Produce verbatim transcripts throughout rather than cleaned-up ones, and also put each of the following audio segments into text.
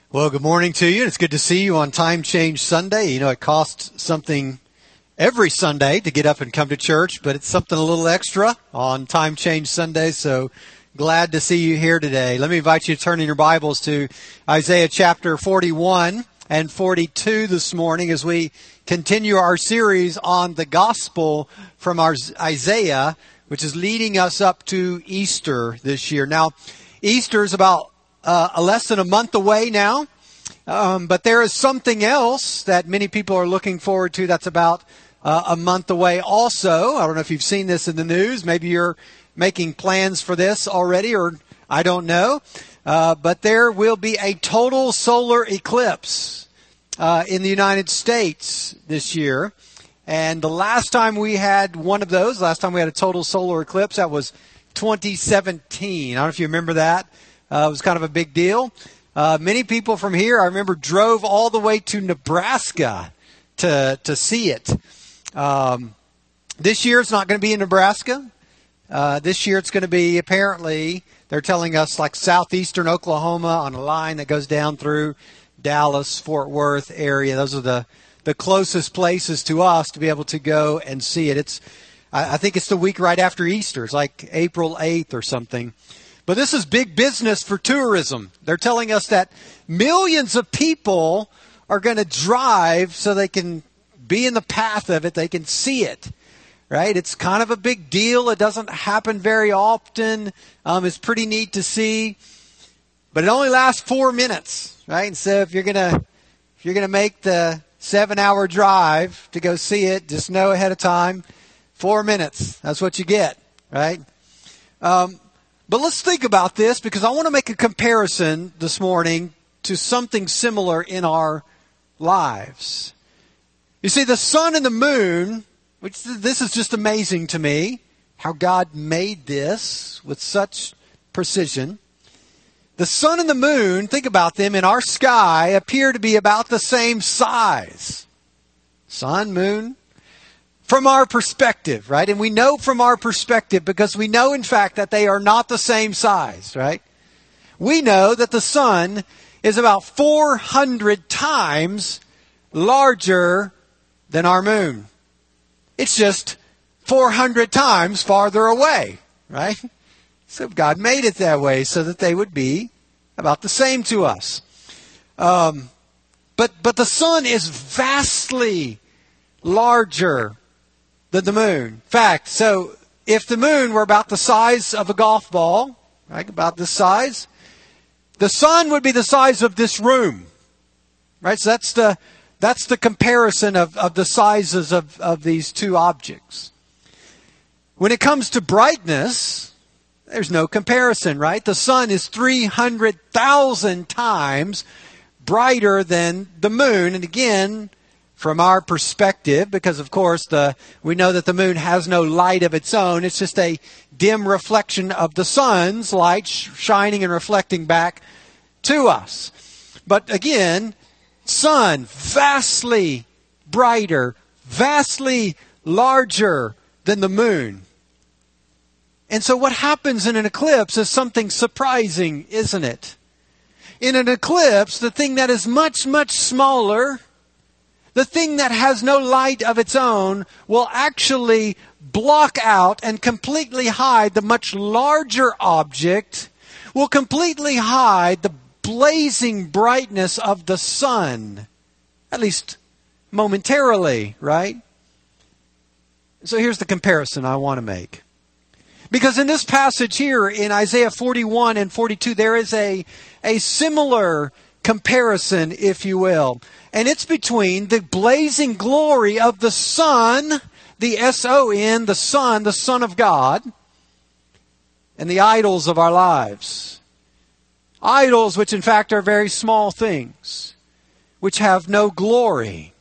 Well, good morning to you. It's good to see you on Time Change Sunday. You know, it costs something every Sunday to get up and come to church, but it's something a little extra on Time Change Sunday, so glad to see you here today. Let me invite you to turn in your Bibles to Isaiah chapter forty-one and forty-two this morning as we continue our series on the gospel from our Isaiah, which is leading us up to Easter this year. Now, Easter is about Uh, less than a month away now, um, but there is something else that many people are looking forward to that's about uh, a month away also. I don't know if you've seen this in the news. Maybe you're making plans for this already, or I don't know. Uh, but there will be a total solar eclipse uh, in the United States this year. And the last time we had one of those, last time we had a total solar eclipse, that was twenty seventeen. I don't know if you remember that. Uh, it was kind of a big deal. Uh, many people from here, I remember, drove all the way to Nebraska to to see it. Um, this year it's not going to be in Nebraska. Uh, this year it's going to be, apparently, they're telling us, like southeastern Oklahoma on a line that goes down through Dallas, Fort Worth area. Those are the, the closest places to us to be able to go and see it. It's, I, I think it's the week right after Easter. It's like April eighth or something. But this is big business for tourism. They're telling us that millions of people are going to drive so they can be in the path of it. They can see it, right? It's kind of a big deal. It doesn't happen very often. Um, it's pretty neat to see. But it only lasts four minutes, right? And so if you're going to if you're going to make the seven-hour drive to go see it, just know ahead of time, four minutes. That's what you get, right? Um But let's think about this, because I want to make a comparison this morning to something similar in our lives. You see, the sun and the moon, which this is just amazing to me, how God made this with such precision. The sun and the moon, think about them, in our sky appear to be about the same size. Sun, moon. From our perspective, right? And we know from our perspective because we know, in fact, that they are not the same size, right? We know that the sun is about four hundred times larger than our moon. It's just four hundred times farther away, right? So God made it that way so that they would be about the same to us. Um, but, but the sun is vastly larger than the moon. In fact, so if the moon were about the size of a golf ball, right, about this size, the sun would be the size of this room, right? So that's the that's the comparison of, of the sizes of, of these two objects. When it comes to brightness, there's no comparison, right? The sun is three hundred thousand times brighter than the moon, and again, from our perspective, because of course the we know that the moon has no light of its own. It's just a dim reflection of the sun's light sh- shining and reflecting back to us. But again, sun, vastly brighter, vastly larger than the moon. And so what happens in an eclipse is something surprising, isn't it? In an eclipse, the thing that is much, much smaller, the thing that has no light of its own, will actually block out and completely hide the much larger object, will completely hide the blazing brightness of the sun, at least momentarily, right? So here's the comparison I want to make. Because in this passage here in Isaiah forty-one and forty-two, there is a, a similar comparison, if you will. And it's between the blazing glory of the sun, the S O N, the Son, the Son of God, and the idols of our lives. Idols which in fact are very small things, which have no glory.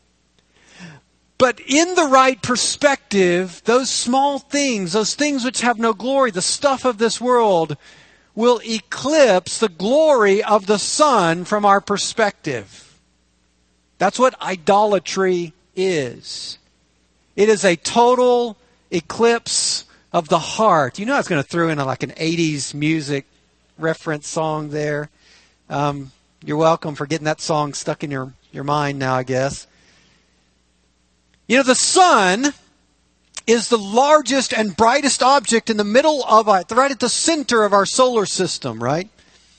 But in the right perspective, those small things, those things which have no glory, the stuff of this world, will eclipse the glory of the sun from our perspective. That's what idolatry is. It is a total eclipse of the heart. You know I was going to throw in a, like an eighties music reference song there. Um, You're welcome for getting that song stuck in your, your mind now, I guess. You know, the sun is the largest and brightest object in the middle of our, right at the center of our solar system, right?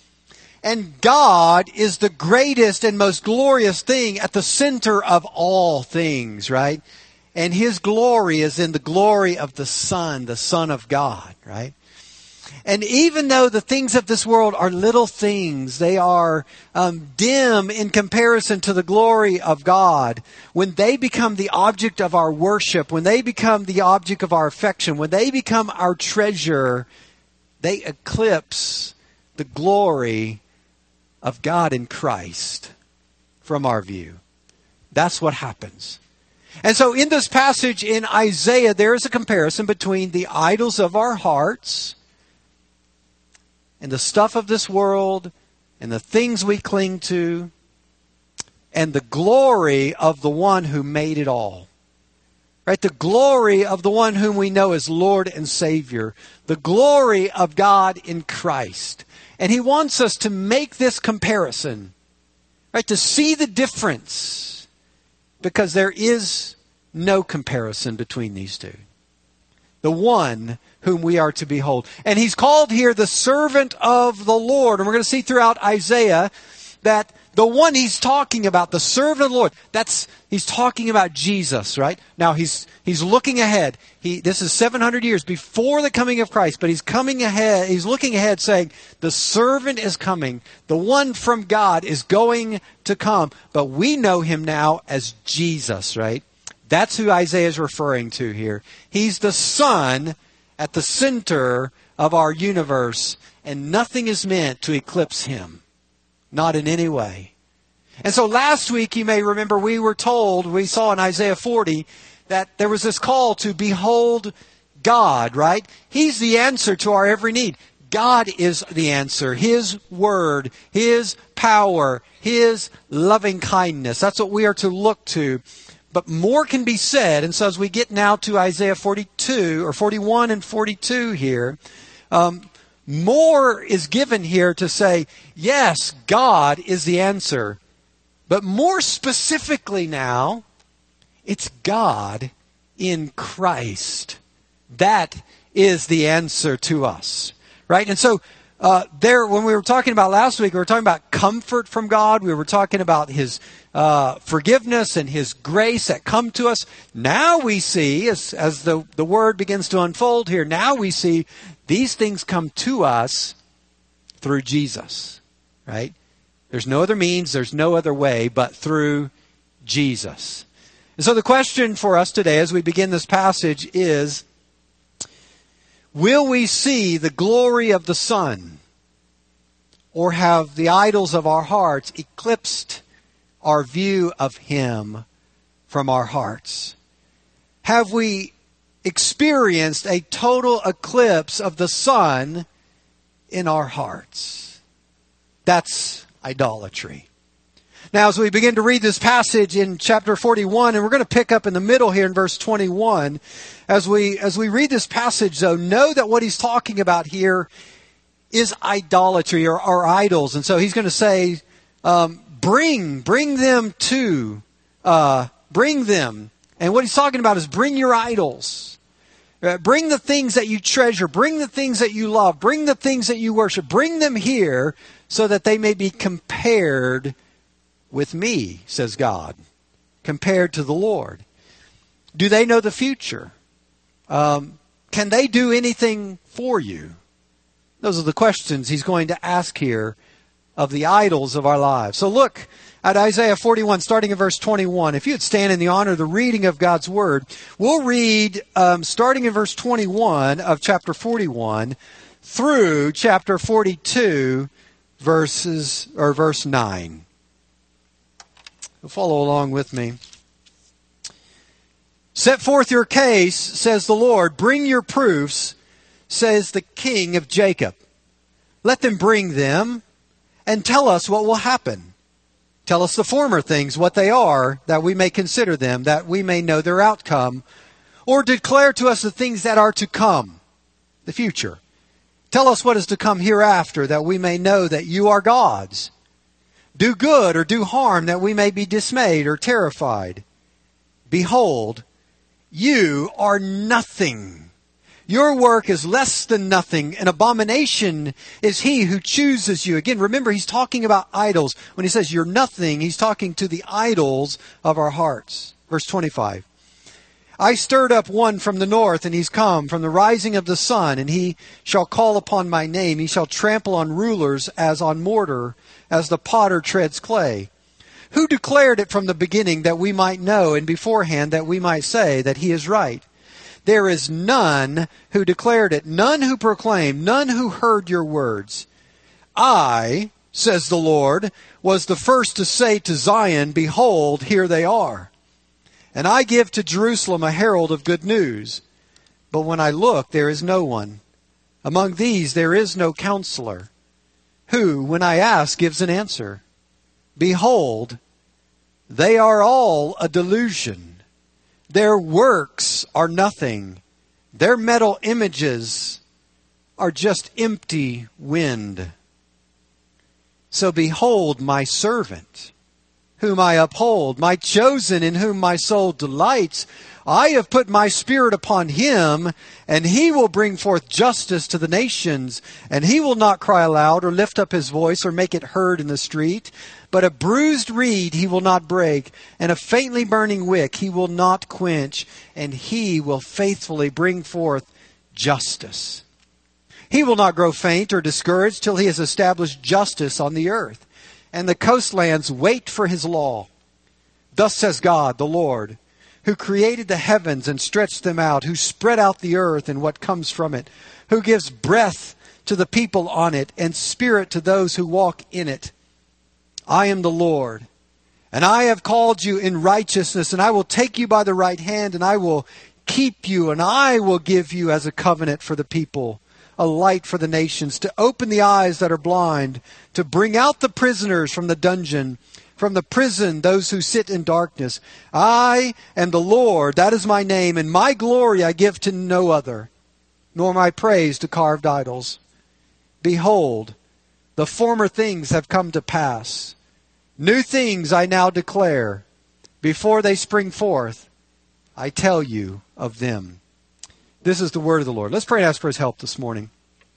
And God is the greatest and most glorious thing at the center of all things, right? And His glory is in the glory of the Son, the Son of God, right? And even though the things of this world are little things, they are um, dim in comparison to the glory of God. When they become the object of our worship, when they become the object of our affection, when they become our treasure, they eclipse the glory of God in Christ from our view. That's what happens. And so in this passage in Isaiah, there is a comparison between the idols of our hearts and the stuff of this world and the things we cling to and the glory of the one who made it all. Right? The glory of the one whom we know as Lord and Savior. The glory of God in Christ. And He wants us to make this comparison. Right? To see the difference. Because there is no comparison between these two. The one whom we are to behold. And He's called here the servant of the Lord. And we're going to see throughout Isaiah that the one He's talking about, the servant of the Lord, that's He's talking about Jesus, right? Now He's He's looking ahead. He this is seven hundred years before the coming of Christ, but He's coming ahead. He's looking ahead saying, the servant is coming. The one from God is going to come. But we know Him now as Jesus, right? That's who Isaiah is referring to here. He's the Son at the center of our universe, and nothing is meant to eclipse Him. Not in any way. And so last week, you may remember, we were told, we saw in Isaiah forty, that there was this call to behold God, right? He's the answer to our every need. God is the answer. His word, His power, His loving kindness. That's what we are to look to. But more can be said. And so as we get now to Isaiah forty-two, or forty-one and forty-two here, um, more is given here to say, yes, God is the answer. But more specifically now, it's God in Christ. That is the answer to us. Right? And so uh, there, when we were talking about last week, we were talking about comfort from God. We were talking about His uh, forgiveness and His grace that come to us. Now we see, as, as the, the Word begins to unfold here, now we see these things come to us through Jesus. Right? There's no other means, there's no other way but through Jesus. And so the question for us today as we begin this passage is, will we see the glory of the Son, or have the idols of our hearts eclipsed our view of Him from our hearts? Have we experienced a total eclipse of the Son in our hearts? That's idolatry. Now, as we begin to read this passage in chapter forty-one, and we're going to pick up in the middle here in verse twenty-one, as we as we read this passage, though, know that what he's talking about here is idolatry, or, or idols. And so he's going to say, um, bring, bring them to, uh, bring them. And what he's talking about is bring your idols. Uh, bring the things that you treasure. Bring the things that you love. Bring the things that you worship. Bring them here so that they may be compared with me, says God, compared to the Lord. Do they know the future? Um, can they do anything for you? Those are the questions he's going to ask here of the idols of our lives. So look at Isaiah forty-one, starting in verse twenty-one. If you'd stand in the honor of the reading of God's Word, we'll read um, starting in verse twenty-one of chapter forty-one through chapter forty-two, verses or verse nine. Follow along with me. Set forth your case, says the Lord. Bring your proofs, says the King of Jacob. Let them bring them and tell us what will happen. Tell us the former things, what they are, that we may consider them, that we may know their outcome. Or declare to us the things that are to come, the future. Tell us what is to come hereafter, that we may know that you are gods. do good or do harm that we may be dismayed or terrified. Behold, you are nothing. Your work is less than nothing. An abomination is he who chooses you. Again, remember, he's talking about idols. When he says you're nothing, he's talking to the idols of our hearts. Verse twenty-five. I stirred up one from the north, and he's come from the rising of the sun, and he shall call upon my name. He shall trample on rulers as on mortar, as the potter treads clay. Who declared it from the beginning that we might know, and beforehand that we might say that he is right? There is none who declared it, none who proclaimed, none who heard your words. I, says the Lord, was the first to say to Zion, behold, here they are. And I give to Jerusalem a herald of good news. But when I look, there is no one. Among these there is no counselor, who, when I ask, gives an answer. Behold, they are all a delusion. Their works are nothing. Their metal images are just empty wind. So behold my servant, whom I uphold, my chosen in whom my soul delights. I have put my spirit upon him, and he will bring forth justice to the nations. And he will not cry aloud or lift up his voice or make it heard in the street. But a bruised reed he will not break, and a faintly burning wick he will not quench. And he will faithfully bring forth justice. He will not grow faint or discouraged till he has established justice on the earth. And the coastlands wait for his law. Thus says God, the Lord, who created the heavens and stretched them out, who spread out the earth and what comes from it, who gives breath to the people on it and spirit to those who walk in it. I am the Lord, and I have called you in righteousness, and I will take you by the right hand, and I will keep you, and I will give you as a covenant for the people, a light for the nations, to open the eyes that are blind, to bring out the prisoners from the dungeon, from the prison those who sit in darkness. I am the Lord, that is my name, and my glory I give to no other, nor my praise to carved idols. Behold, the former things have come to pass. New things I now declare. Before they spring forth, I tell you of them. This is the word of the Lord. Let's pray and ask for his help this morning.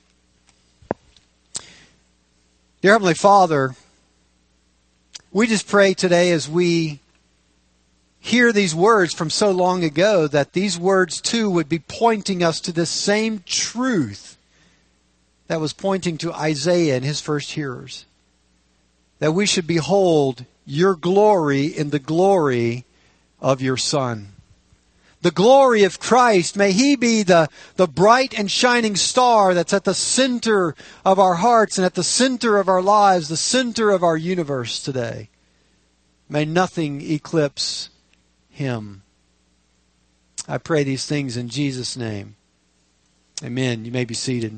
Dear Heavenly Father, we just pray today as we hear these words from so long ago that these words too would be pointing us to this same truth that was pointing to Isaiah and his first hearers. That we should behold your glory in the glory of your Son. The glory of Christ, may he be the, the bright and shining star that's at the center of our hearts and at the center of our lives, the center of our universe today. May nothing eclipse him. I pray these things in Jesus' name. Amen. You may be seated.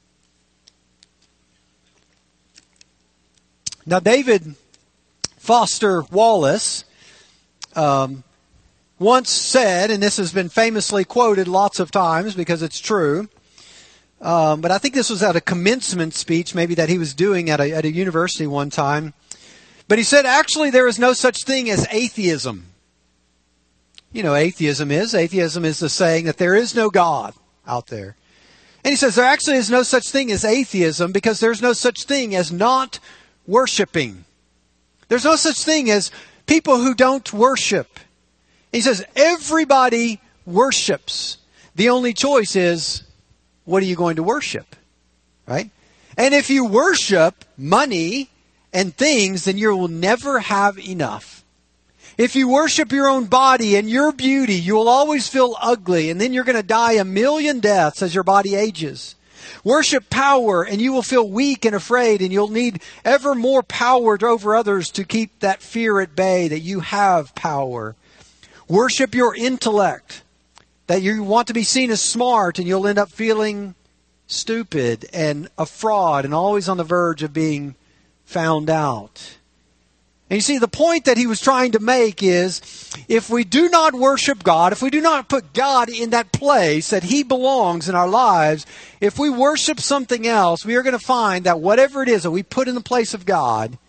Now, David Foster Wallace um, once said, and this has been famously quoted lots of times because it's true, um, but I think this was at a commencement speech maybe that he was doing at a, at a university one time. But he said, actually, there is no such thing as atheism. You know, atheism is. Atheism is the saying that there is no God out there. And he says there actually is no such thing as atheism because there's no such thing as not worshiping. There's no such thing as people who don't worship. He says everybody worships. The only choice is, what are you going to worship? Right? And if you worship money and things, then you will never have enough. If you worship your own body and your beauty, you will always feel ugly, and then you're going to die a million deaths as your body ages. Worship power, and you will feel weak and afraid, and you'll need ever more power over others to keep that fear at bay, that you have power. Worship your intellect, that you want to be seen as smart, and you'll end up feeling stupid and a fraud and always on the verge of being found out. And you see, the point that he was trying to make is, if we do not worship God, if we do not put God in that place that he belongs in our lives, if we worship something else, we are going to find that whatever it is that we put in the place of God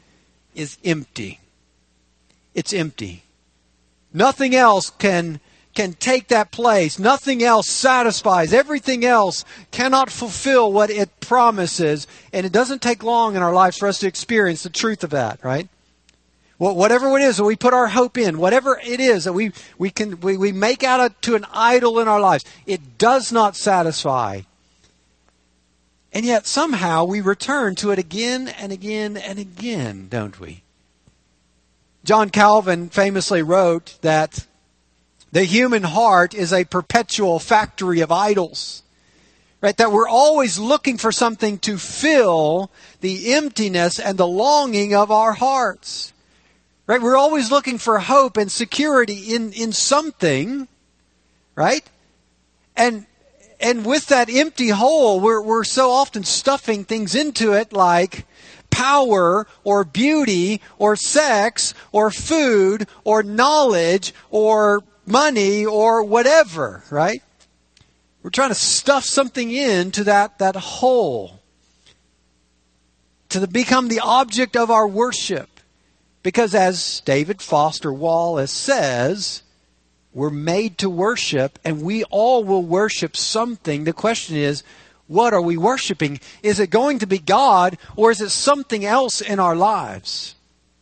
is empty. It's empty. Nothing else can, can take that place. Nothing else satisfies. Everything else cannot fulfill what it promises. And it doesn't take long in our lives for us to experience the truth of that, right? Well, whatever it is that we put our hope in, whatever it is that we, we can we, we make out of, to an idol in our lives, it does not satisfy. And yet somehow we return to it again and again and again, don't we? John Calvin famously wrote that the human heart is a perpetual factory of idols. Right? That we're always looking for something to fill the emptiness and the longing of our hearts. Right? We're always looking for hope and security in, in something. Right? And and with that empty hole, we're we're so often stuffing things into it like power or beauty or sex or food or knowledge or money or whatever, right? We're trying to stuff something into that, that hole to the, become the object of our worship. Because as David Foster Wallace says, we're made to worship and we all will worship something. The question is, what are we worshiping? Is it going to be God or is it something else in our lives?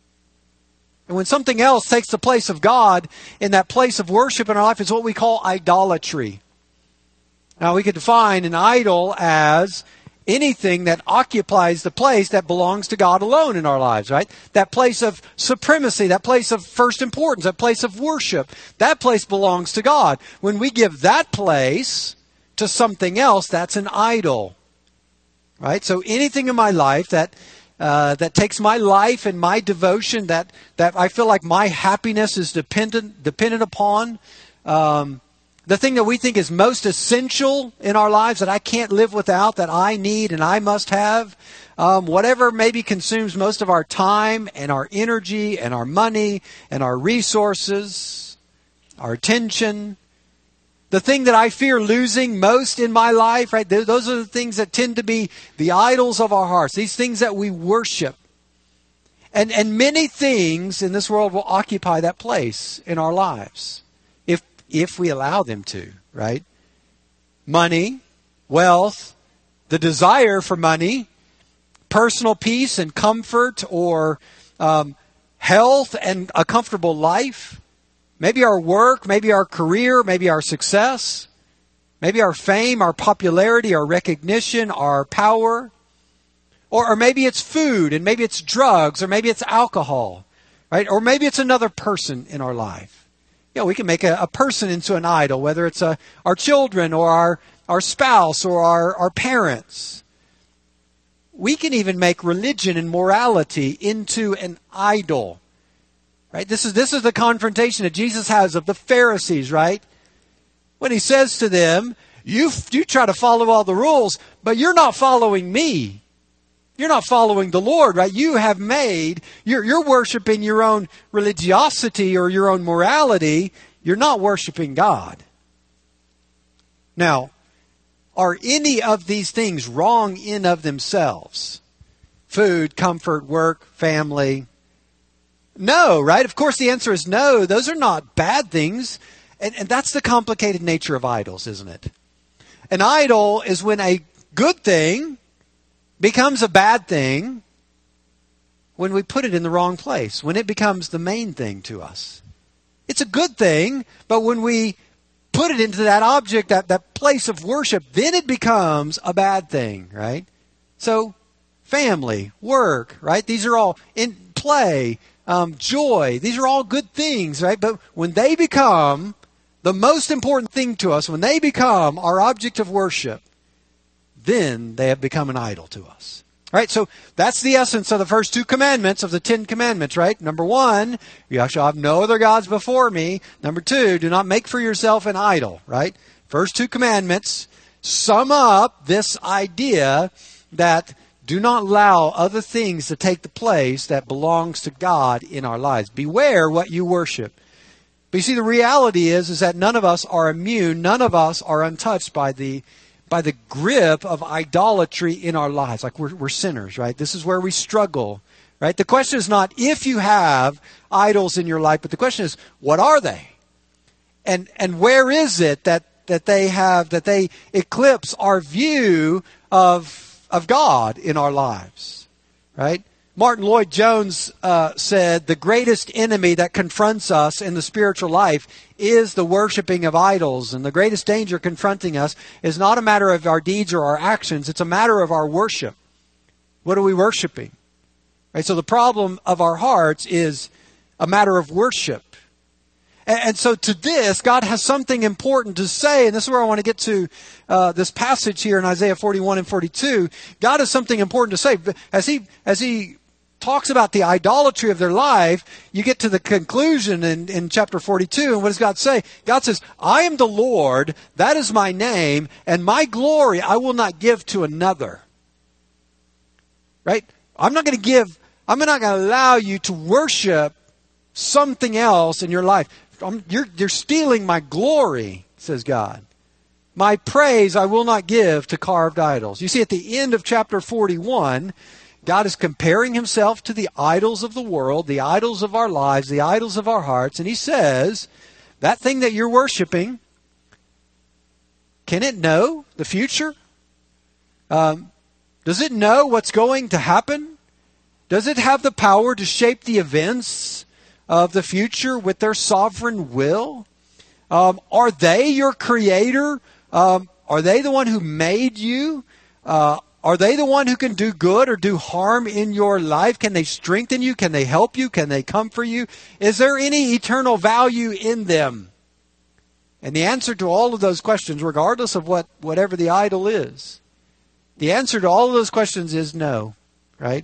And when something else takes the place of God in that place of worship in our life, it's what we call idolatry. Now we could define an idol as anything that occupies the place that belongs to God alone in our lives, right? That place of supremacy, that place of first importance, that place of worship, that place belongs to God. When we give that place to something else, that's an idol, right? So anything in my life that uh, that takes my life and my devotion, that that I feel like my happiness is dependent dependent upon, um, the thing that we think is most essential in our lives that I can't live without, that I need and I must have, um, whatever maybe consumes most of our time and our energy and our money and our resources, our attention. The thing that I fear losing most in my life, right? Those are the things that tend to be the idols of our hearts. These things that we worship. And, and many things in this world will occupy that place in our lives. If, if we allow them to, right? Money, wealth, the desire for money, personal peace and comfort, or um, health and a comfortable life. Maybe our work, maybe our career, maybe our success, maybe our fame, our popularity, our recognition, our power. Or, or maybe it's food, and maybe it's drugs, or maybe it's alcohol, right? Or maybe it's another person in our life. You know, we can make a, a person into an idol, whether it's a, our children or our, our spouse or our, our parents. We can even make religion and morality into an idol. Right? This is this is the confrontation that Jesus has of the Pharisees, right? When he says to them, you you try to follow all the rules, but you're not following me. You're not following the Lord, right? You have made, you're, you're worshiping your own religiosity or your own morality. You're not worshiping God. Now, are any of these things wrong in of themselves? Food, comfort, work, family. No, right? Of course the answer is no. Those are not bad things. And, and that's the complicated nature of idols, isn't it? An idol is when a good thing becomes a bad thing when we put it in the wrong place, when it becomes the main thing to us. It's a good thing, but when we put it into that object, that, that place of worship, then it becomes a bad thing, right? So, family, work, right? These are all in play. Um, joy, these are all good things, right? But when they become the most important thing to us, when they become our object of worship, then they have become an idol to us. All right, so that's the essence of the first two commandments of the Ten Commandments, right? Number one, you shall have no other gods before me. Number two, do not make for yourself an idol, right? First two commandments sum up this idea that do not allow other things to take the place that belongs to God in our lives. Beware what you worship. But you see, the reality is, is that none of us are immune. None of us are untouched by the by the grip of idolatry in our lives. Like we're, we're sinners, right? This is where we struggle right? The question is not if you have idols in your life, but the question is, what are they? And and where is it that, that they have, that they eclipse our view of, of God in our lives, right? Martin Lloyd-Jones uh, said, the greatest enemy that confronts us in the spiritual life is the worshiping of idols. And the greatest danger confronting us is not a matter of our deeds or our actions. It's a matter of our worship. What are we worshiping? Right? So the problem of our hearts is a matter of worship. And, and so to this, God has something important to say. And this is where I want to get to uh, this passage here in Isaiah forty-one and forty-two. God has something important to say. As he, as he talks about the idolatry of their life, you get to the conclusion in, in chapter forty-two, and what does God say? God says, I am the Lord, that is my name, and my glory I will not give to another. Right? I'm not going to give, I'm not going to allow you to worship something else in your life. I'm, you're, you're stealing my glory, says God. My praise I will not give to carved idols. You see, at the end of chapter forty-one, God is comparing himself to the idols of the world, the idols of our lives, the idols of our hearts. And he says, that thing that you're worshiping, can it know the future? Um, does it know what's going to happen? Does it have the power to shape the events of the future with their sovereign will? Um, are they your creator? Um, are they the one who made you? Uh, Are they the one who can do good or do harm in your life? Can they strengthen you? Can they help you? Can they comfort you? Is there any eternal value in them? And the answer to all of those questions, regardless of what whatever the idol is, the answer to all of those questions is no, right?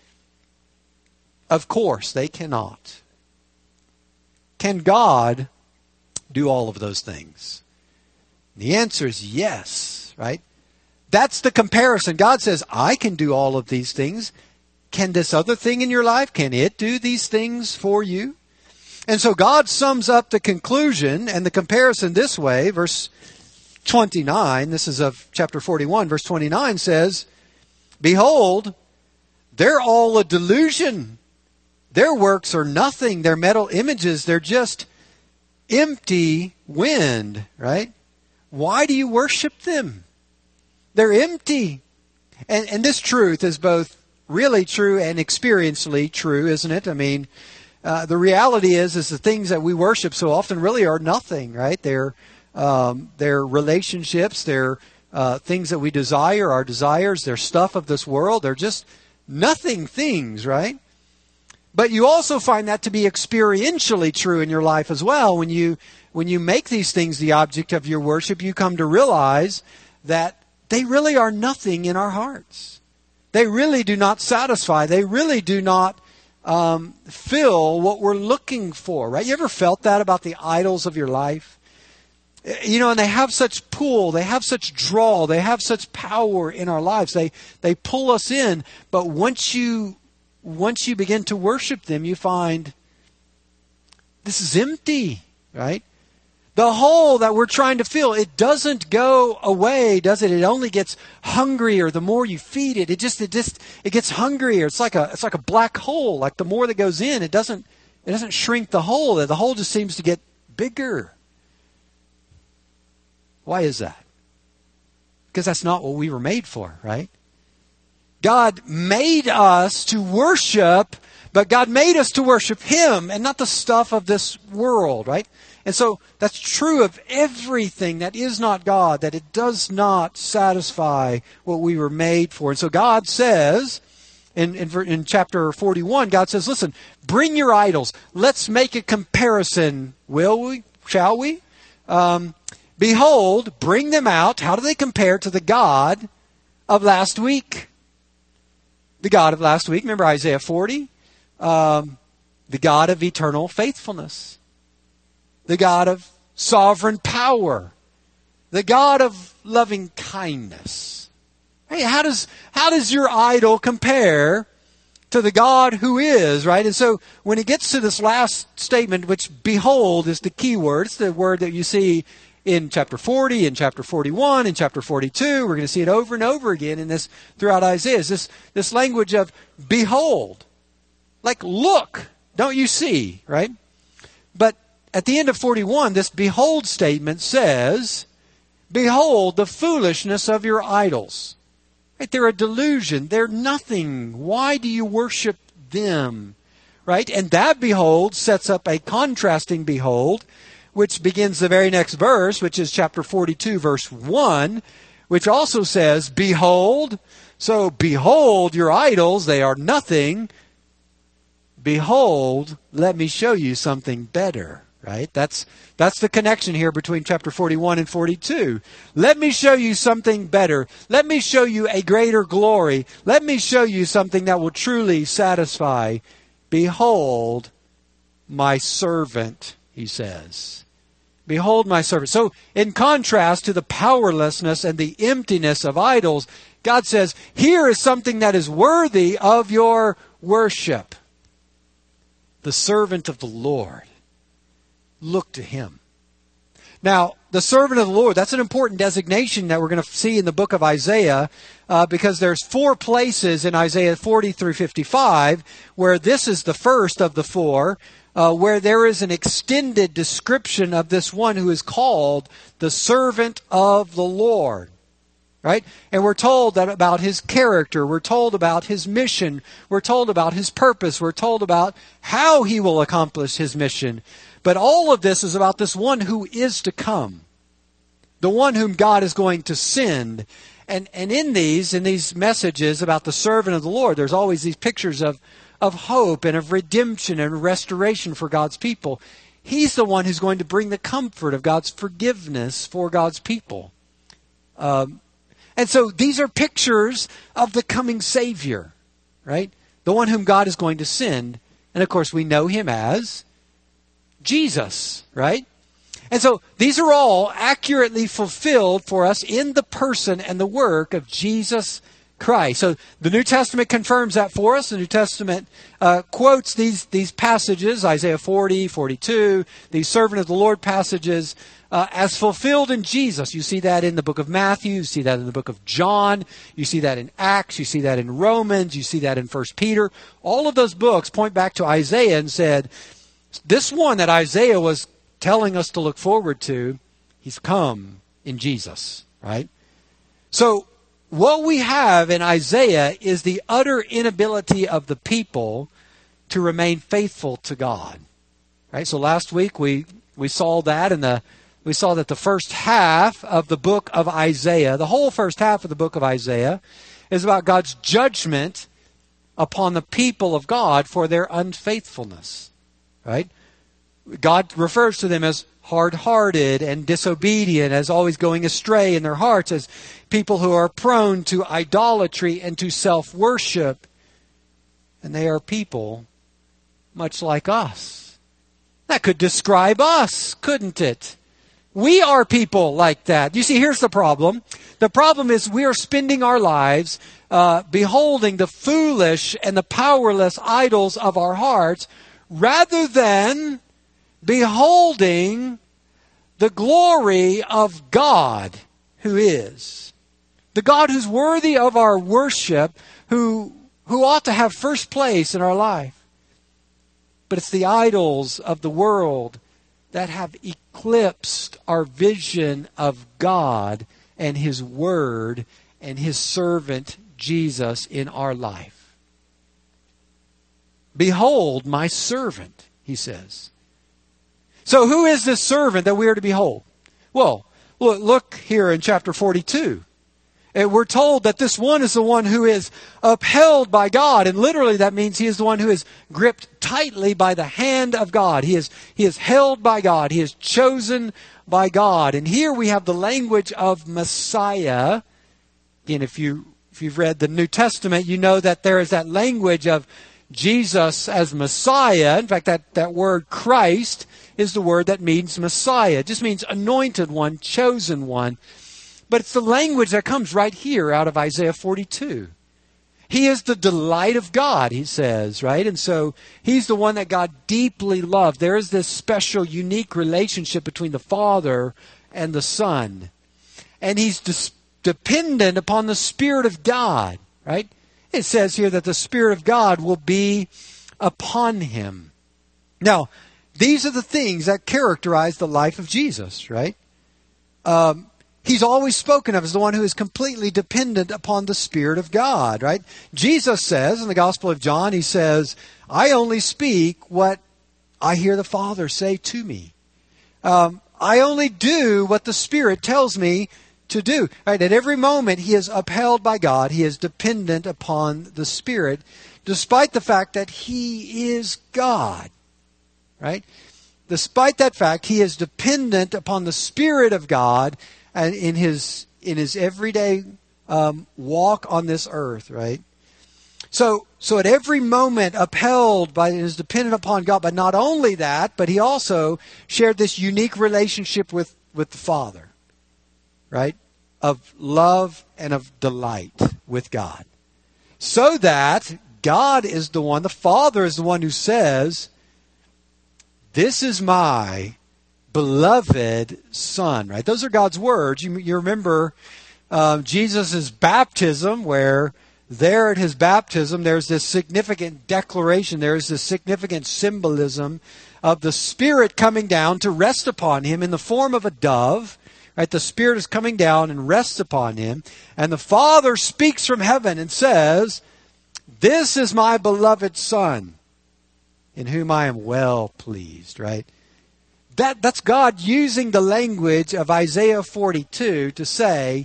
Of course, they cannot. Can God do all of those things? The answer is yes, right? That's the comparison. God says, I can do all of these things. Can this other thing in your life, can it do these things for you? And so God sums up the conclusion and the comparison this way. Verse twenty-nine, this is of chapter forty-one, verse twenty-nine says, behold, they're all a delusion. Their works are nothing. Their metal images, they're just empty wind, right? Why do you worship them? They're empty. And, and this truth is both really true and experientially true, isn't it? I mean, uh, the reality is, is the things that we worship so often really are nothing, right? They're, um, they're relationships, they're uh, things that we desire, our desires, they're stuff of this world. They're just nothing things, right? But you also find that to be experientially true in your life as well. When you, when you make these things the object of your worship, you come to realize that they really are nothing in our hearts. They really do not satisfy. They really do not um, fill what we're looking for, right? You ever felt that about the idols of your life? You know, and they have such pull, they have such draw, they have such power in our lives. They they pull us in, but once you once you begin to worship them, you find this is empty, right? The hole that we're trying to fill, it doesn't go away, does it? It only gets hungrier the more you feed it. It just it just it gets hungrier. It's like a it's like a black hole. Like the more that goes in, it doesn't it doesn't shrink the hole. The hole just seems to get bigger. Why is that? Because that's not what we were made for, right? God made us to worship, but God made us to worship Him and not the stuff of this world, right? And so that's true of everything that is not God, that it does not satisfy what we were made for. And so God says, in, in, in chapter forty-one, God says, listen, bring your idols. Let's make a comparison. Will we? Shall we? Um, Behold, bring them out. How do they compare to the God of last week? The God of last week, remember Isaiah forty? Um, the God of eternal faithfulness. The God of sovereign power. The God of loving kindness. Hey, how does, how does your idol compare to the God who is, right? And so when it gets to this last statement, which behold is the key word, it's the word that you see in chapter forty, in chapter forty-one, in chapter forty-two. We're going to see it over and over again in this throughout Isaiah. It's this, this language of behold. like, look, don't you see, right? But at the end of forty-one, this behold statement says, behold the foolishness of your idols. Right? They're a delusion. They're nothing. Why do you worship them? Right? And that behold sets up a contrasting behold, which begins the very next verse, which is chapter forty-two, verse one, which also says, behold. So, behold your idols, they are nothing. Behold, let me show you something better. Right? That's that's the connection here between chapter forty-one and forty-two. Let me show you something better. Let me show you a greater glory. Let me show you something that will truly satisfy. Behold my servant, he says. Behold my servant. So in contrast to the powerlessness and the emptiness of idols, God says, here is something that is worthy of your worship. The servant of the Lord. Look to him. Now, the servant of the Lord, that's an important designation that we're going to see in the book of Isaiah, uh, because there's four places in Isaiah forty through fifty-five where this is the first of the four, uh, where there is an extended description of this one who is called the servant of the Lord. Right? And we're told that about his character. We're told about his mission. We're told about his purpose. We're told about how he will accomplish his mission. But all of this is about this one who is to come. The one whom God is going to send. And and in these, in these messages about the servant of the Lord, there's always these pictures of, of hope and of redemption and restoration for God's people. He's the one who's going to bring the comfort of God's forgiveness for God's people. Um, and so these are pictures of the coming Savior, right? The one whom God is going to send. And of course we know him as Jesus, right? And so these are all accurately fulfilled for us in the person and the work of Jesus Christ. So the New Testament confirms that for us. The New Testament uh, quotes these, these passages, Isaiah forty, forty-two, these servant of the Lord passages, uh, as fulfilled in Jesus. You see that in the book of Matthew. You see that in the book of John. You see that in Acts. You see that in Romans. You see that in First Peter. All of those books point back to Isaiah and said, this one that Isaiah was telling us to look forward to, he's come in Jesus, right? So what we have in Isaiah is the utter inability of the people to remain faithful to God, right? So last week we we saw that in the we saw that the first half of the book of Isaiah, the whole first half of the book of Isaiah, is about God's judgment upon the people of God for their unfaithfulness. Right? God refers to them as hard-hearted and disobedient, as always going astray in their hearts, as people who are prone to idolatry and to self-worship. And they are people much like us. That could describe us, couldn't it? We are people like that. You see, here's the problem. The problem is we are spending our lives uh, beholding the foolish and the powerless idols of our hearts, rather than beholding the glory of God who is. The God who's worthy of our worship, who, who ought to have first place in our life. But it's the idols of the world that have eclipsed our vision of God and his word and his servant Jesus in our life. Behold my servant, he says. So who is this servant that we are to behold? Well, look, look here in chapter forty-two. And we're told that this one is the one who is upheld by God. And literally that means he is the one who is gripped tightly by the hand of God. He is, he is held by God. He is chosen by God. And here we have the language of Messiah. Again, if, you, if you've read the New Testament, you know that there is that language of Jesus as Messiah. In fact, that, that word Christ is the word that means Messiah. It just means anointed one, chosen one. But it's the language that comes right here out of Isaiah forty-two. He is the delight of God, he says, right? And so he's the one that God deeply loved. There is this special, unique relationship between the Father and the Son. And he's dis- dependent upon the Spirit of God, right? It says here that the Spirit of God will be upon him. Now, these are the things that characterize the life of Jesus, right? Um, he's always spoken of as the one who is completely dependent upon the Spirit of God, right? Jesus says in the Gospel of John, he says, I only speak what I hear the Father say to me. Um, I only do what the Spirit tells me to do. Right? At every moment, he is upheld by God. He is dependent upon the Spirit, despite the fact that he is God. Right? Despite that fact, he is dependent upon the Spirit of God and in his in his everyday um, walk on this earth. Right? So, so at every moment upheld by, is dependent upon God. But not only that, but he also shared this unique relationship with, with the Father, right? Of love and of delight with God. So that God is the one, the Father is the one who says, this is my beloved Son, right? Those are God's words. You, you remember uh, Jesus' baptism where there at his baptism, there's this significant declaration, there's this significant symbolism of the Spirit coming down to rest upon him in the form of a dove. Right? The Spirit is coming down and rests upon him. And the Father speaks from heaven and says, this is my beloved Son, in whom I am well pleased. Right? That, that's God using the language of Isaiah forty-two to say,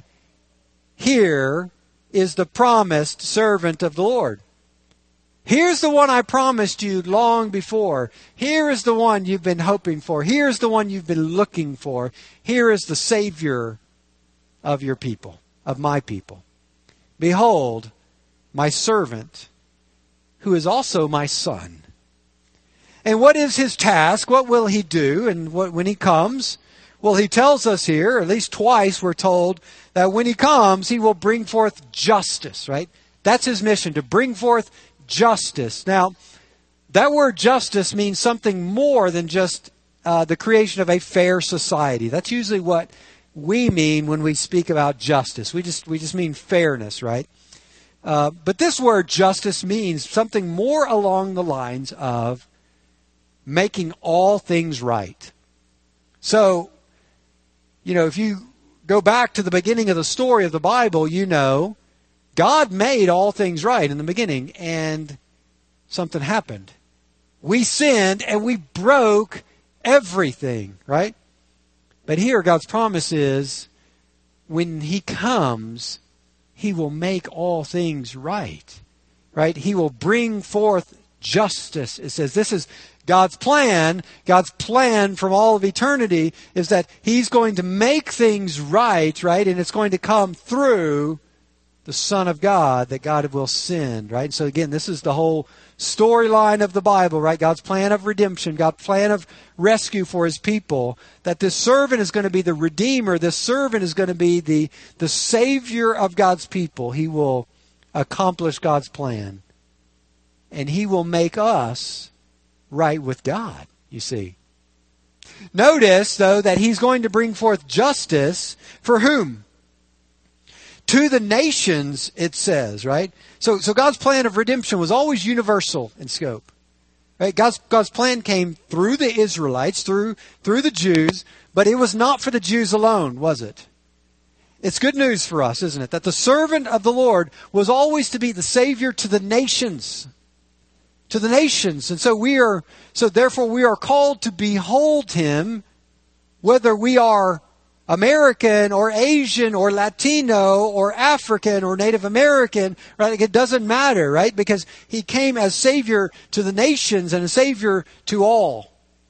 here is the promised servant of the Lord. Here's the one I promised you long before. Here is the one you've been hoping for. Here's the one you've been looking for. Here is the Savior of your people, of my people. Behold, my servant, who is also my Son. And what is his task? What will he do? And what, when he comes, well, he tells us here, at least twice we're told, that when he comes, he will bring forth justice, right? That's his mission, to bring forth justice. Now, that word justice means something more than just uh, the creation of a fair society. That's usually what we mean when we speak about justice. We just we just mean fairness, right? Uh, but this word justice means something more along the lines of making all things right. So, you know, if you go back to the beginning of the story of the Bible, you know, God made all things right in the beginning, and something happened. We sinned, and we broke everything, right? But here, God's promise is, when he comes, he will make all things right, right? He will bring forth justice. It says this is God's plan. God's plan from all of eternity is that he's going to make things right, right? And it's going to come through the Son of God that God will send, right? So again, this is the whole storyline of the Bible, right? God's plan of redemption, God's plan of rescue for his people, that this servant is going to be the Redeemer. This servant is going to be the, the Savior of God's people. He will accomplish God's plan. And he will make us right with God, you see. Notice, though, that he's going to bring forth justice for whom? To the nations, it says, right? So, so God's plan of redemption was always universal in scope. Right? God's, God's plan came through the Israelites, through, through the Jews, but it was not for the Jews alone, was it? It's good news for us, isn't it? That the servant of the Lord was always to be the Savior to the nations. To the nations. And so we are, so therefore we are called to behold him, whether we are American or Asian or Latino or African or Native American, right? It doesn't matter, right? Because he came as Savior to the nations and a Savior to all.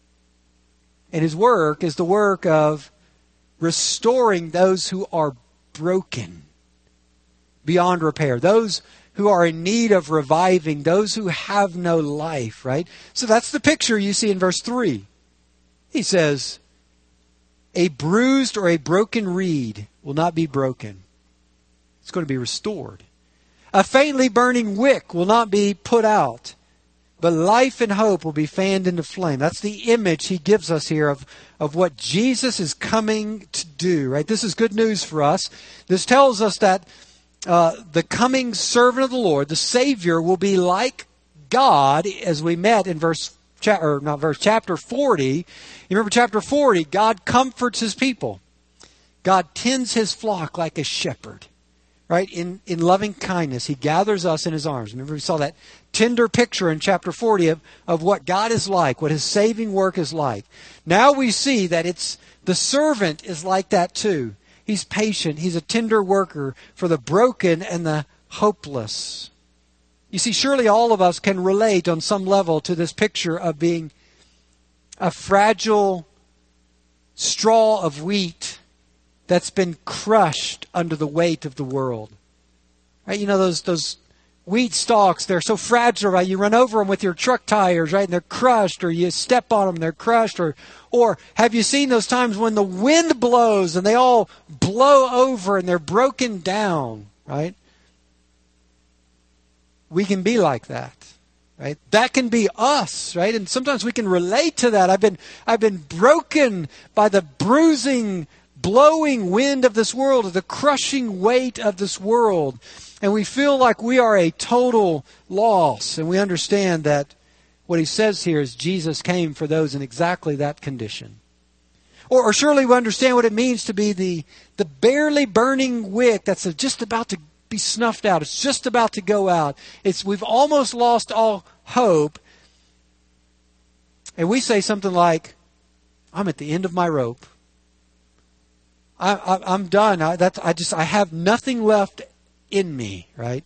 And his work is the work of restoring those who are broken beyond repair. Those who are in need of reviving, those who have no life, right? So that's the picture you see in verse three. He says, a bruised or a broken reed will not be broken. It's going to be restored. A faintly burning wick will not be put out, but life and hope will be fanned into flame. That's the image he gives us here of, of what Jesus is coming to do, right? This is good news for us. This tells us that uh, the coming servant of the Lord, the Savior, will be like God, as we met in verse, or not verse, chapter forty, you remember chapter forty, God comforts his people. God tends his flock like a shepherd, right? In, in loving kindness, he gathers us in his arms. Remember we saw that tender picture in chapter forty of, of what God is like, what his saving work is like. Now we see that it's the servant is like that too. He's patient. He's a tender worker for the broken and the hopeless. You see, surely all of us can relate on some level to this picture of being a fragile straw of wheat that's been crushed under the weight of the world. Right? You know, those those wheat stalks, they're so fragile, right? You run over them with your truck tires, right? And they're crushed, or you step on them, they're crushed. Or, or have you seen those times when the wind blows and they all blow over and they're broken down, right? We can be like that, right? That can be us, right? And sometimes we can relate to that. I've been, I've been broken by the bruising, blowing wind of this world, or the crushing weight of this world. And we feel like we are a total loss. And we understand that what he says here is Jesus came for those in exactly that condition. Or, or surely we understand what it means to be the, the barely burning wick that's just about to be snuffed out. It's just about to go out. It's we've almost lost all hope. And we say something like, I'm at the end of my rope. I, I, I'm done. I, that's, I just I have nothing left in me, right?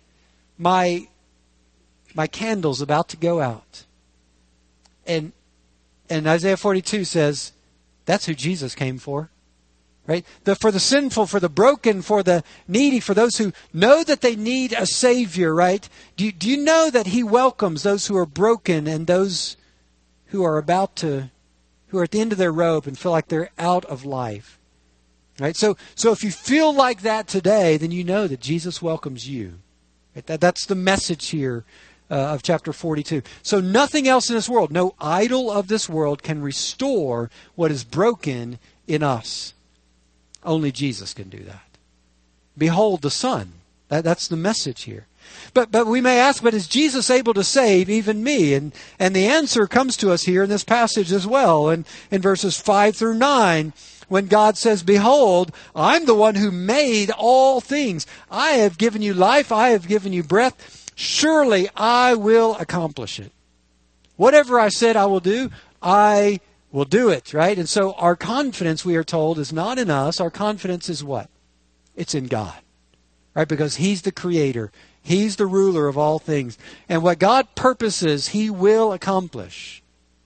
My my candle's about to go out. And and Isaiah forty-two says that's who Jesus came for. Right? The, for the sinful, for the broken, for the needy, for those who know that they need a Savior, right? Do you, do you know that he welcomes those who are broken and those who are about to, who are at the end of their rope and feel like they're out of life? Right? So, so if you feel like that today, then you know that Jesus welcomes you. Right? That, that's the message here uh, of chapter forty-two. So nothing else in this world, no idol of this world can restore what is broken in us. Only Jesus can do that. Behold the Son. That, that's the message here. But but we may ask, but is Jesus able to save even me? And and the answer comes to us here in this passage as well. And in verses five through nine, when God says, behold, I'm the one who made all things. I have given you life. I have given you breath. Surely I will accomplish it. Whatever I said I will do, I will do it, right? And so our confidence, we are told, is not in us. Our confidence is what? It's in God, right? Because he's the creator. He's the ruler of all things. And what God purposes, he will accomplish.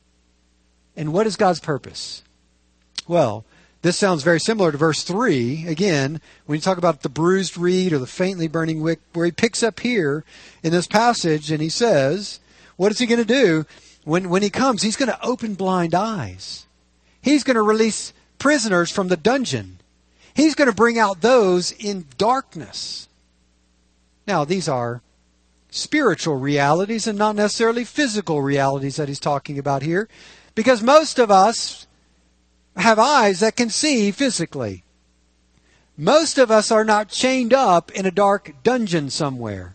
And what is God's purpose? Well, this sounds very similar to verse three. Again, when you talk about the bruised reed or the faintly burning wick, where he picks up here in this passage and he says, what is he going to do? When, when he comes, he's going to open blind eyes. He's going to release prisoners from the dungeon. He's going to bring out those in darkness. Now, these are spiritual realities and not necessarily physical realities that he's talking about here, because most of us have eyes that can see physically. Most of us are not chained up in a dark dungeon somewhere.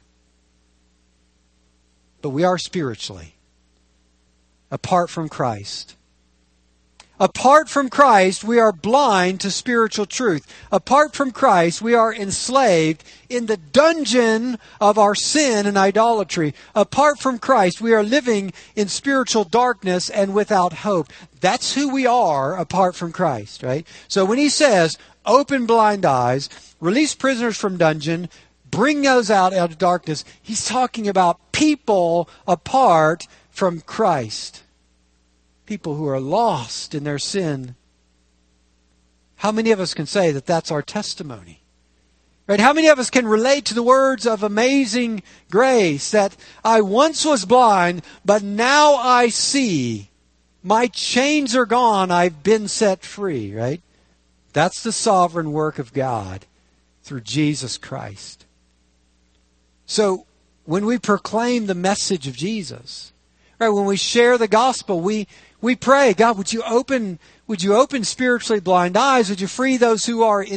But we are spiritually. Apart from Christ. Apart from Christ, we are blind to spiritual truth. Apart from Christ, we are enslaved in the dungeon of our sin and idolatry. Apart from Christ, we are living in spiritual darkness and without hope. That's who we are apart from Christ, right? So when he says, open blind eyes, release prisoners from dungeon, bring those out out of darkness, he's talking about people apart from Christ. People who are lost in their sin. How many of us can say that that's our testimony? Right? How many of us can relate to the words of amazing grace that I once was blind, but now I see. My chains are gone. I've been set free, right? That's the sovereign work of God through Jesus Christ. So when we proclaim the message of Jesus, right, when we share the gospel, we we pray, God, would you open would you open spiritually blind eyes? Would you free those who are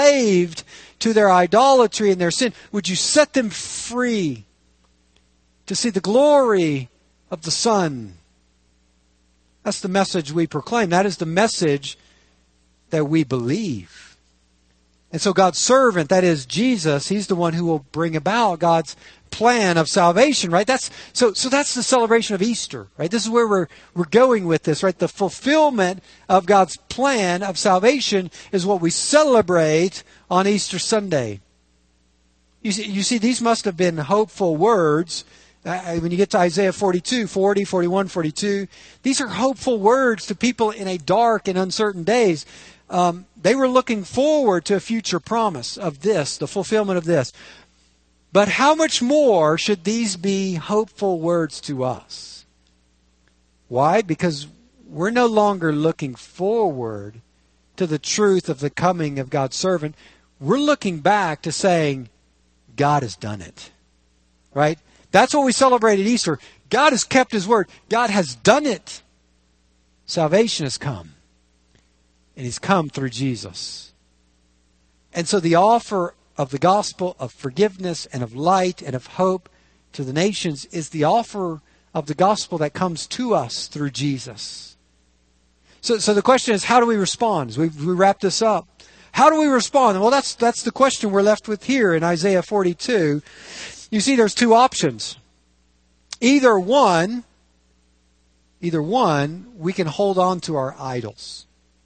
enslaved to their idolatry and their sin? Would you set them free to see the glory of the Son. That's the message we proclaim. That is the message that we believe. And so God's servant, that is Jesus, He's the one who will bring about God's plan of salvation, right? That's so so that's the celebration of Easter, right? This is where we're we're going with this, right? The fulfillment of God's plan of salvation is what we celebrate on Easter Sunday. You see, you see these must have been hopeful words. Uh, when you get to Isaiah forty-two, forty, forty-one, forty-two, these are hopeful words to people in a dark and uncertain days. Um, they were looking forward to a future promise of this, the fulfillment of this. But how much more should these be hopeful words to us? Why? Because we're no longer looking forward to the truth of the coming of God's servant. We're looking back to saying, God has done it. Right? That's what we celebrate at Easter. God has kept His word. God has done it. Salvation has come. And He's come through Jesus. And so the offer of the gospel of forgiveness and of light and of hope to the nations is the offer of the gospel that comes to us through Jesus. So, so the question is, how do we respond? As we, we wrap this up, how do we respond? Well, that's that's the question we're left with here in Isaiah forty-two. You see, there's two options. Either one, either one, we can hold on to our idols.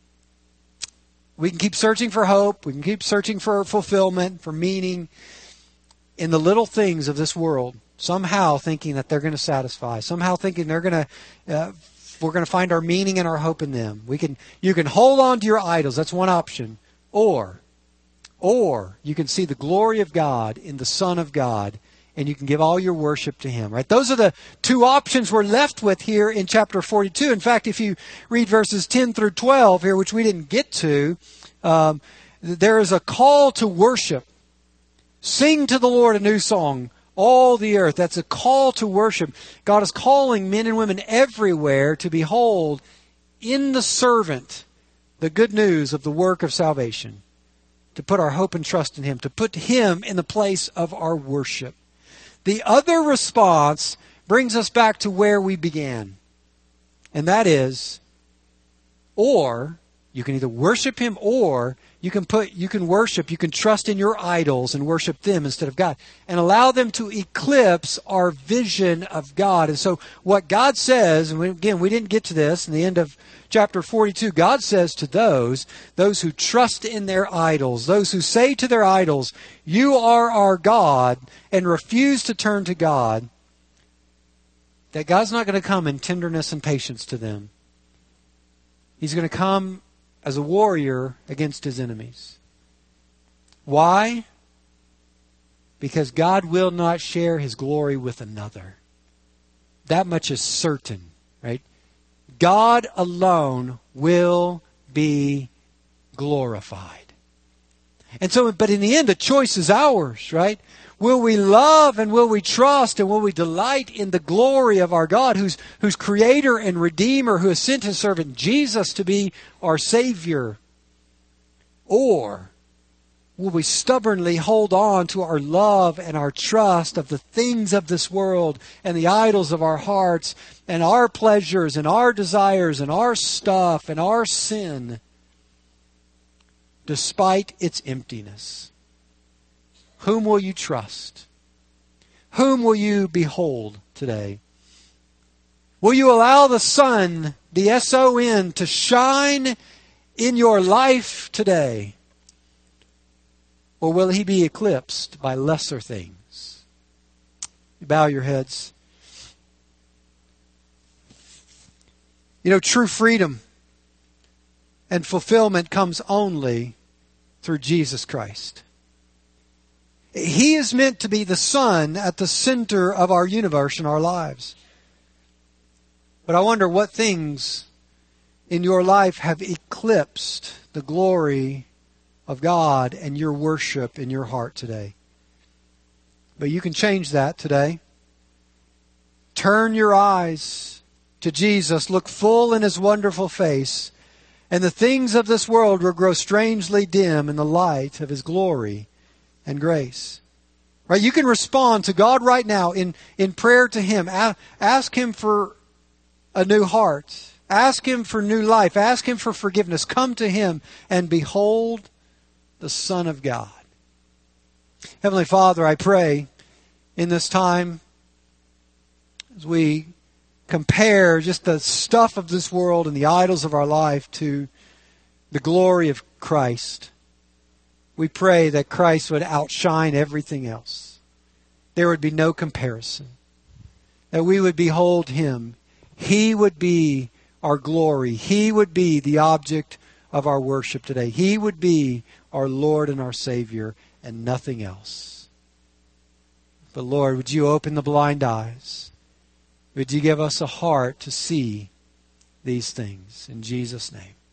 We can keep searching for hope. We can keep searching for fulfillment, for meaning in the little things of this world. Somehow thinking that they're going to satisfy. Somehow thinking they're going to, uh, we're going to find our meaning and our hope in them. We can, you can hold on to your idols. That's one option. Or, or you can see the glory of God in the Son of God, and you can give all your worship to Him. Right? Those are the two options we're left with here in chapter forty-two. In fact, if you read verses ten through twelve here, which we didn't get to, um, there is a call to worship. Sing to the Lord a new song, all the earth. That's a call to worship. God is calling men and women everywhere to behold in the servant the good news of the work of salvation, to put our hope and trust in Him, to put Him in the place of our worship. The other response brings us back to where we began. And that is, or you can either worship Him, or you can put, you can worship, you can trust in your idols and worship them instead of God, and allow them to eclipse our vision of God. And so what God says, and we, again, we didn't get to this in the end of chapter forty-two, God says to those, those who trust in their idols, those who say to their idols, you are our God, and refuse to turn to God, that God's not going to come in tenderness and patience to them. He's going to come as a warrior against His enemies. Why? Because God will not share His glory with another. That much is certain, right? God alone will be glorified. And so, but in the end, the choice is ours, right? Will we love and will we trust and will we delight in the glory of our God, who's, who's Creator and Redeemer, who has sent His servant Jesus to be our Savior? Or will we stubbornly hold on to our love and our trust of the things of this world and the idols of our hearts and our pleasures and our desires and our stuff and our sin, despite its emptiness? Whom will you trust? Whom will you behold today? Will you allow the sun, the S O N, to shine in your life today? Or will He be eclipsed by lesser things? You bow your heads. You know, true freedom and fulfillment comes only through Jesus Christ. He is meant to be the sun at the center of our universe and our lives. But I wonder what things in your life have eclipsed the glory of God and your worship in your heart today. But you can change that today. Turn your eyes to Jesus. Look full in His wonderful face. And the things of this world will grow strangely dim in the light of His glory and grace. Right? You can respond to God right now in, in prayer to Him. A- ask Him for a new heart. Ask Him for new life. Ask Him for forgiveness. Come to Him and behold the Son of God. Heavenly Father, I pray in this time as we compare just the stuff of this world and the idols of our life to the glory of Christ, we pray that Christ would outshine everything else. There would be no comparison. That we would behold Him. He would be our glory. He would be the object of our worship today. He would be our Lord and our Savior and nothing else. But Lord, would you open the blind eyes? Would you give us a heart to see these things? In Jesus' name.